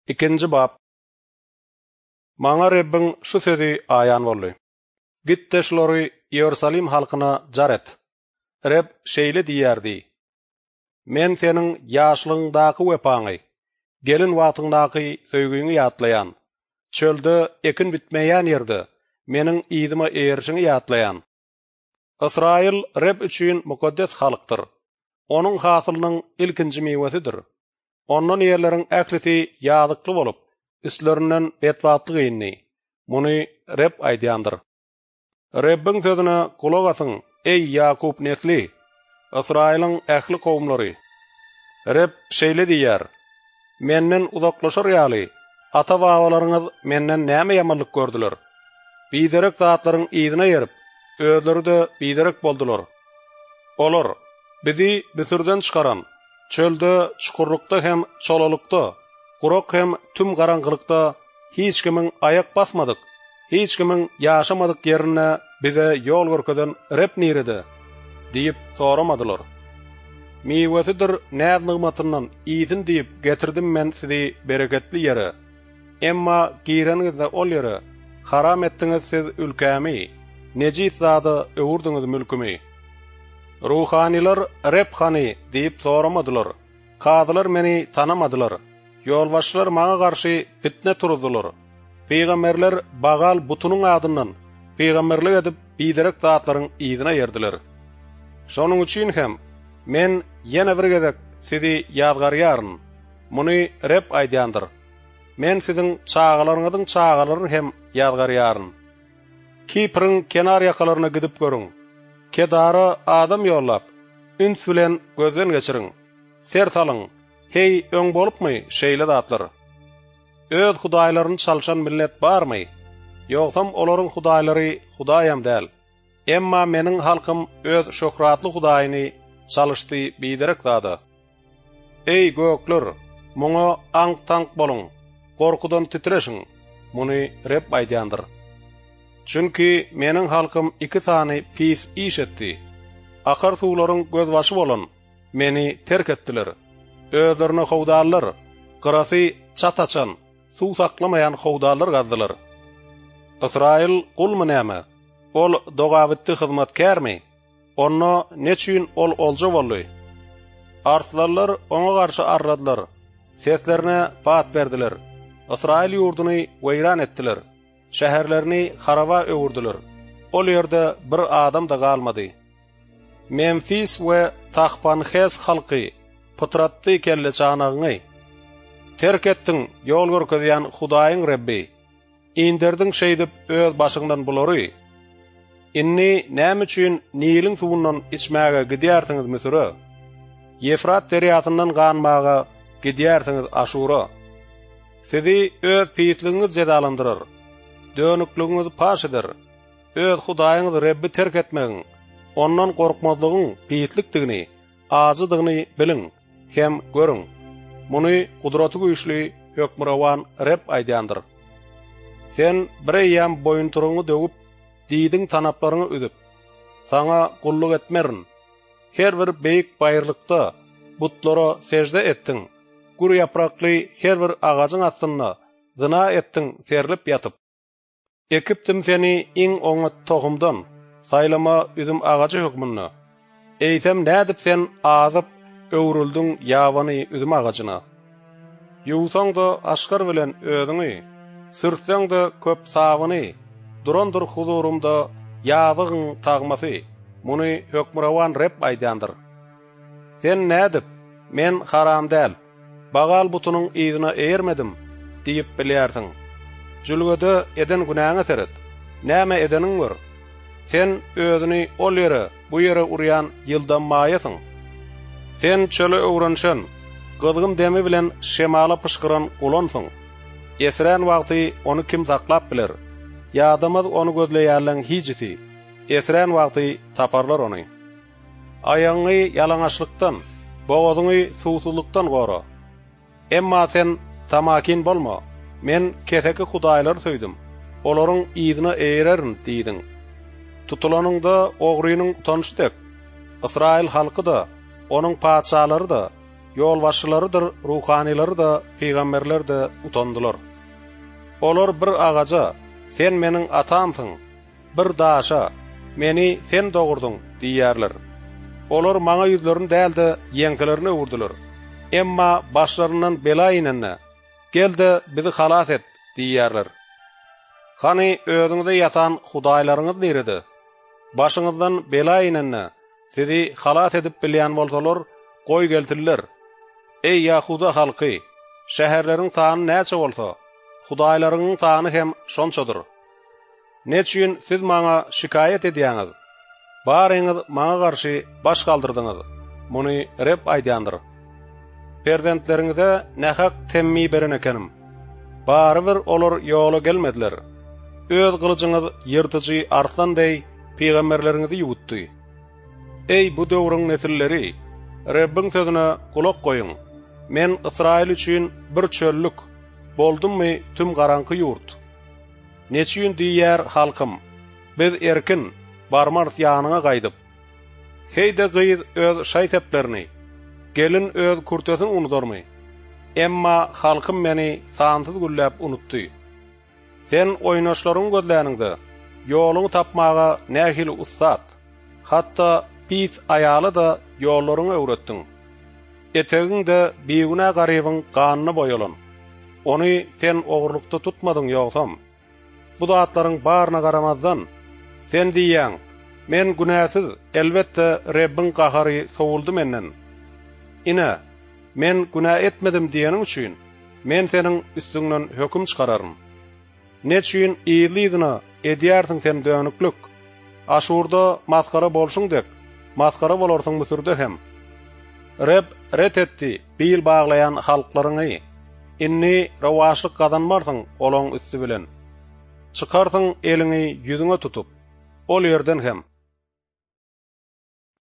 İkinci bab. Maňa Rebbin şu sözi aýan boldy. Gitde şolary Ýerusalim halkyna jar et. Reb şeýle diýerdi: Men seniň ýaşlygyňdaky wepaňy, gelin wagtyňdaky söýgüňi ýatlaýan, çölde ekin bitmeýän ýerde meniň ýzyma erişiňi ýatlaýan. Israil Reb üçin mukaddes halkdyr. Onuň hasylynyň ilkinji mewesidir. Ondan ýerleriň ählisi ýazykly bolup, üstlerinden betwatlyk ýyny. Muny Reb aýdýandyr. Rebbin sözüne kulak asyň, ey Ýakup nesli, Israiliň ähli kowmlary. Reb şeýle diýär: Menden uzaklaşar ýaly, ata-babalaryňyz menden näme ýamanlyk gördüler. Biderek zatlaryň ýyzyna ýerip, özleri de biderek boldular. Olar bizi Büsürden çykaran, çölde, çukurlukda hem çolalukda, kurak hem tüm garanqylykda hiç kimiň ayak basmadyk, hiç kimiň ýaşamadyk ýerine bize ýol görkeden Reb nirede diýip soramadylar. Mewesidir näz nygmatyndan ýyzyn diýip getirdim men sizi bereketli ýere. Emma giýreniňizde ol ýere haram etdiňiz siz ülkämi, nejis zady öwürdiňiz mülkümi. Ruhaniler Reb hani diýip soramadylar. Kadylar meni tanamadylar. Ýolbaşçylar maňa garşy fitne turdular. Peýgamberler bagal butunyň adyndan peýgamberlik edip biderek zatlaryň ýyzyna ýerdiler. Şonuň üçin hem men ýene bir gezek sizi ýazgarýaryn. Muny Reb aýdýandyr. Men siziň çağalaryňyzyň çağalaryny hem ýazgarýaryn. Kiprň kenar ýakalaryna gidip görüň. Kedara adam yollap, üns bilen gözden geçiriň. Ser salyň, hey öň bolupmy şeýle zatlar. Öz hudaýlaryny çalşan millet barmy? Ýoksam olaryň hudaýlary hudaýam däl. Emma meniň halkym öz şöhratly hudaýyny çalşdy biderek zady. Ey gökler, muňa aň-taň boluň, gorkudan titreşiň. Muny Reb aýdýandyr. Çünki meniň halkym iki sany pis iş etdi. Akar suwlaryň gözbaşy bolan meni terk etdiler. Özlerine howdallar, gyrasy çataçan, suw saklamayan howdallar gazdylar. Israil gulmy näme? Ol dogawitdi hyzmatkärmi? Onu neçün ol olja boldy? Arslanlar oňa garşy arradylar. Seslerine pat berdiler. Israil ýurduny weýran etdiler. Şäherlerini haraba öwürdiler. Ol ýerde bir adam da galmady. Memfis we Tahpanhes halky putratdy kelle çanagyny terk etdiň, ýol görkezýän Hudaýyň Rebbi. Inderdiň şeýdip öz başyňdan bulary. Inni näme üçin Nilin suwundan içmäge gidýärsiňiz Misra? Efrat deriýatyndan ganmaga gidýärsiňiz Aşura. Sizi öz pisligiňiz jedalandyrar. Dönüklüğüňiz paş eder. Öz Hudaýyňyz Rebbi terk etmegiň, ondan gorkmazlygyň pislikdigini, azydygyny biliň hem görüň. Muny gudraty güýçli hökmürawan Reb aýdýandyr. Sen bir ýam boýunturuňy döwüp, diýdiň tanaplaryňy üzüp, saňa gulluk etmerin. Her bir beýik baýrlykda butlara sejde etdiň. Gur ýaprakly her bir agaçyň astyna zyna etdiň, serlip ýatyp. Ekipdim seni iň oňa tohumdan, saýlama üzüm agacı hökmünde. Eýsem nädip sen azyp öwrüldüň ýabany üzüm agacyna. Ýuwsaň da aşkar bilen özüňi, sürtseň de köp sawyny, durandyr huzurumda ýazygyň tagmasy. Muny hökmürawan Reb aýdýandyr. Sen nädip, men haram däl, bagal butunyň ýyzyna eýermedim diýip bilýärsiň. Jülgede eden günäňe seret. Näme edeniň var? Sen özüni ol ýere, bu ýere urýan ýyldanmaýasyň. Sen çöle öwrenşen, gyzgyn demi bilen şemala pışkyran ulansyň. Esren wagty onu kim saklap biler? Ýadamaz onu gözleýärleň hijisi. Esren wagty taparlar ony. Aýaňy ýalaňaçlykdan, bogazyňy suwsuzlukdan gora. Emma sen tamakin bolma. Men keseki hudaýlar söýdüm. Olaryň ýyzyna eýererin diýdiň. Tutulanyňda ogrynyň utançdyk. Israil halky da, onuň paçalary da, yol başçılarıdır, ruhanileri da, peygamberler de utandılar. Olar bir ağaca, sen menin atamsın, bir daşa, meni sen doğurdun, diýerler. Olar maňa ýüzlerini däldi, ýeňkilerini öwürdiler. Emma başlarından bela inenne, gelde bizi halas et, diýerler. Hani özüňizde ýatan hudaýlaryňyz nerede? Başyňyzdan bela inenne, sizi halas edip bilýän bolsalar, goý geltirler. Ey Yahuda halky, şäherleriň sany näçe bolsa, hudaýlarynyň sany hem şonçadyr. Neçün siz maňa şikayet edýäňiz? Baryňyz maňa garşy baş galdyrdyňyz. Muny Reb aýdýandyr. Perdentlerinize nähak temmi beren ekenim. Barybir olar ýola gelmediler. Öz gylyjyňyz ýyrtyjy arslanday peýgamberleriňizi ýutdy. Ey bu döwrüň nesilleri, Rebbiň sözüne kulak goýun. Men Israil üçin bir çöllük, boldummy tüm garanky ýurt. Neçün diýär halkym, biz erkin, barmar ýanyňa gaýdyp. Heýde gyýyz öz şaýseplerini, gelin öz kurtösün unudarmy? Emma halkym meni sansyz güllep unutdy. Sen oýnaşlaryň gözläninde, ýoluňy tapmaga nähili ustat, hatda pis aýaly da ýollaryňy öwretdiň. Etegiňde beýguna garybyň ganyny boýalan. Ony sen ogurlukda tutmadyň ýogsam, bu zatlaryň baryna garamazdan, sen diýýäň, men günäsiz, elbetde Rebbiň gahary sowuldy menden. Ine, men günä etmedim diýeniň üçin, men seniň üstüňden höküm çykararym. Neçün ýylydyna edýärsiň sen dönüklük? Aşurda maskara bolşuňdek, maskara bolarsyň Mysyrda hem. Reb ret etdi bil baglayan halklaryňy. Inni rawaşlyk gazanmarsyň olaň üstü bilen. Çykarsyň eliňi ýüzüňe tutup, ol ýerden hem